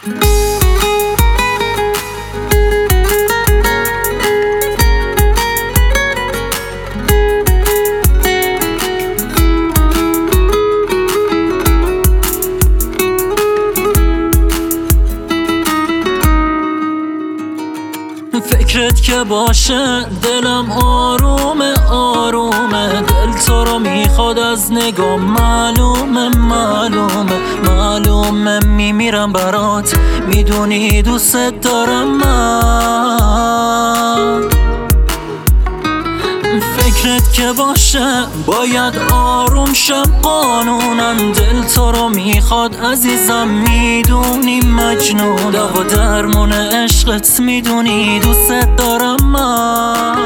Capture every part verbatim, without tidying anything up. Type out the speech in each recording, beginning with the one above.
فکرت که باشه دلم آرومه آرومه، دل تو رو میخواد از نگاه، معلومه معلومه معلومه میمیرم برات، میدونی دوست دارم من. فکرت که باشه باید آروم شم قانونن، دل تو رو میخواد عزیزم، میدونی مجنون، دوا درمون عشقت، میدونی دوست دارم من.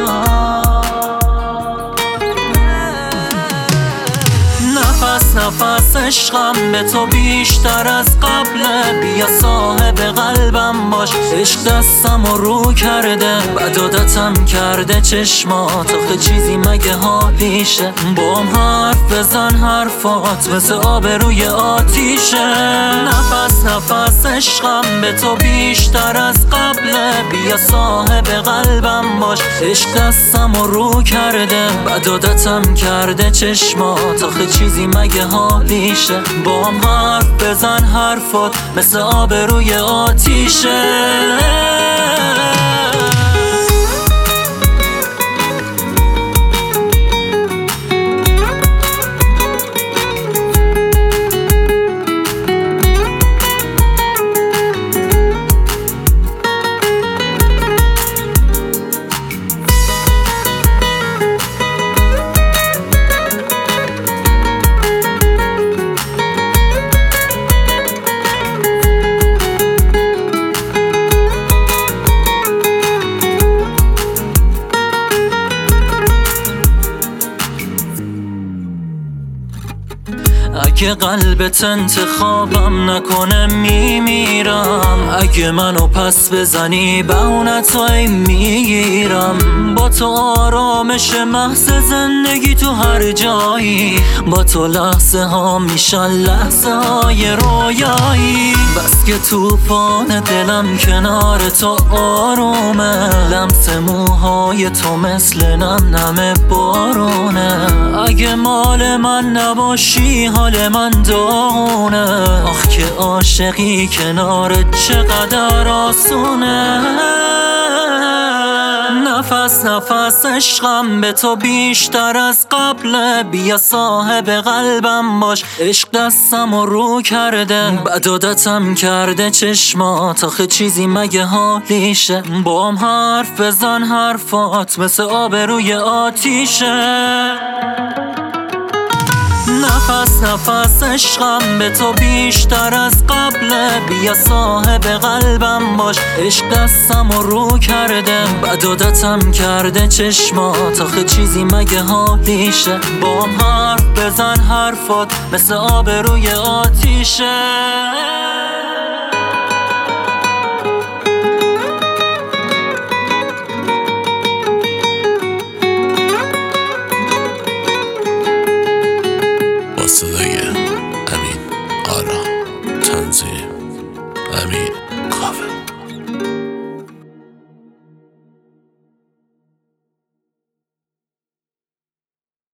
نفس نفس عشقم به تو بیشتر از قبله، بیا صاحب قلبم باش، عشق دستم رو رو کرده، بد عادتم کرده چشمات، آخه چیزی مگه حالیشه، بام حرف بزن حرفات مثل آب روی آتیشه. نفس نفس عشقم به تو بیشتر از قبله، بیا صاحب قلبم باش، عشق دستم رو رو کرده، بد عادتم کرده چشمات، آخه چیزی مگه حالیشه، بام حرف بزن حرفات مثل آب روی آتیشه. اگه قلبت انتخابم نکنه میمیرم، اگه منو پس بزنی بهونتای میگیرم، با تو آرامش محض زندگی تو هر جایی، با تو لحظه ها میشن لحظه های رویایی، بس که توفان دلم کنار تو آرومه، لمس موهای تو مثل نم نم بارونه، اگه مال من نباشی حال من داغونه، آخ که عاشقی کنارت چقدر آسونه. نفس نفس عشقم به تو بیشتر از قبله، بیا صاحب قلبم باش، عشق دستم رو رو کرده، بد عادتم کرده چشمات، آخه چیزی مگه حالیشه، بام حرف بزن حرفات مثل آب روی آتیشه. نفس نفس عشقم به تو بیشتر از قبله، بیا صاحب قلبم باش، عشق دستم رو رو کرده، بد عادتم کرده چشمات، آخه چیزی مگه حالیشه، بام حرف بزن حرفات مثل آب روی آتیشه. صدای امین آرا، تنظیم امین